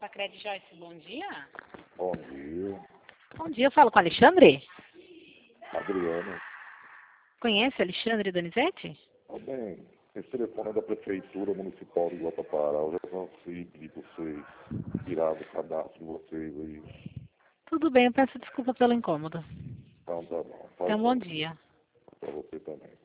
Copacred Joyce, bom dia. Bom dia, Bom dia, eu falo com o Alexandre. Adriano. Conhece Alexandre Donizete? Tá bem, esse telefone é da Prefeitura Municipal de Guatapará. Eu já consegui pedir para vocês tirar do cadastro de vocês aí. Tudo bem, eu peço desculpa pelo incômodo. Então tá bom. Tenha um bom dia. Para você também.